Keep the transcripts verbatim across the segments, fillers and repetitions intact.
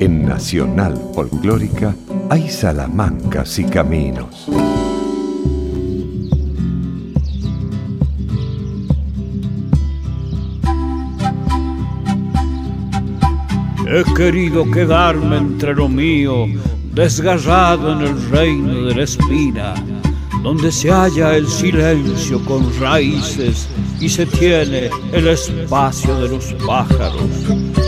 En Nacional Folclórica hay salamancas y caminos. He querido quedarme entre lo mío, desgarrado en el reino de la espina, donde se halla el silencio con raíces y se tiene el espacio de los pájaros.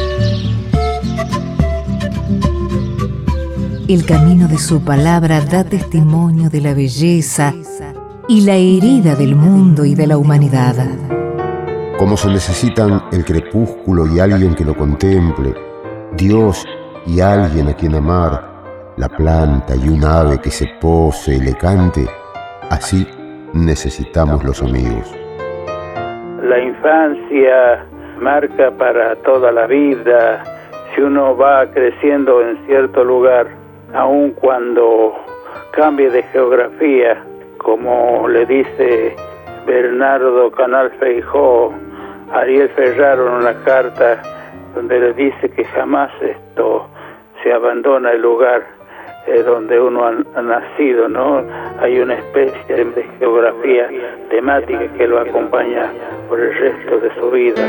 El camino de su palabra da testimonio de la belleza y la herida del mundo y de la humanidad. Como se necesitan el crepúsculo y alguien que lo contemple, Dios y alguien a quien amar, la planta y un ave que se pose y le cante, así necesitamos los amigos. La infancia marca para toda la vida. Si uno va creciendo en cierto lugar, aun cuando cambie de geografía, como le dice Bernardo Canal Feijó a Ariel Ferraro en una carta donde le dice que jamás esto se abandona el lugar eh, donde uno ha, ha nacido, ¿no? Hay una especie de geografía temática que lo acompaña por el resto de su vida.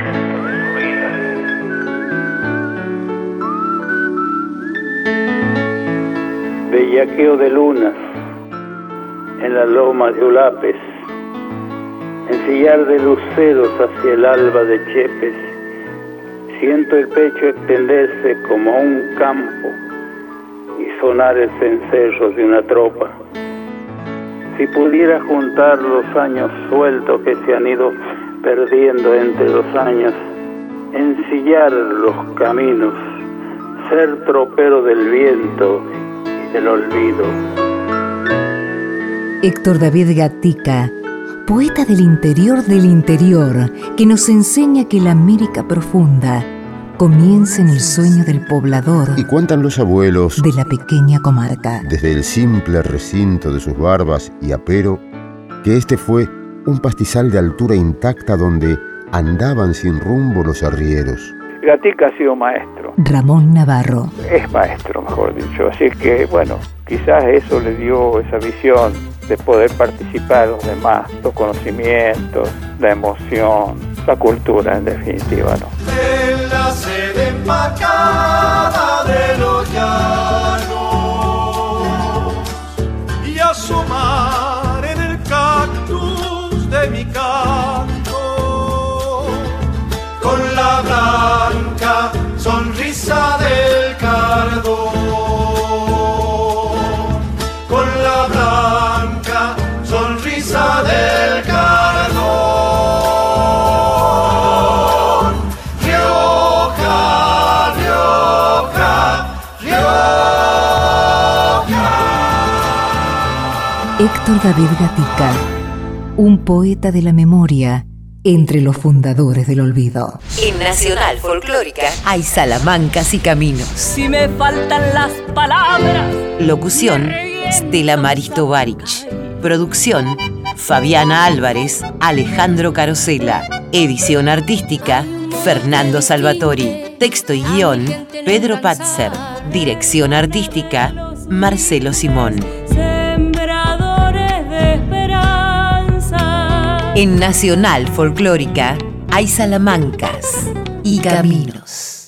Bellaqueo de lunas en la loma de Ulapes, ensillar de luceros hacia el alba de Chepes. Siento el pecho extenderse como un campo y sonar el cencerro de una tropa. Si pudiera juntar los años sueltos que se han ido perdiendo entre los años, ensillar los caminos, ser tropero del viento y del olvido. Héctor David Gatica, poeta del interior del interior, que nos enseña que la América profunda comienza en el sueño del poblador. Y cuentan los abuelos de la pequeña comarca, desde el simple recinto de sus barbas y apero, que este fue un pastizal de altura intacta donde andaban sin rumbo los arrieros. Gatica ha sido maestro. Ramón Navarro. Es maestro, mejor dicho. Así que, bueno, quizás eso le dio esa visión de poder participar de los demás, los conocimientos, la emoción, la cultura en definitiva, ¿no? En la sede empacada de los llanos y asomar en el cactus de mi canto con la blanca sonrisa del cardo. Del cardón, Rioja, Rioja, Rioja. Héctor David Gatica, un poeta de la memoria entre los fundadores del olvido. En Nacional Folclórica hay salamancas y caminos. Si me faltan las palabras. Locución, Stella Maristo Baric. Producción, Fabiana Álvarez, Alejandro Carosella. Edición artística, Fernando Salvatori. Texto y guión, Pedro Patzer. Dirección artística, Marcelo Simón. Sembradores de esperanza. En Nacional Folclórica hay salamancas y caminos.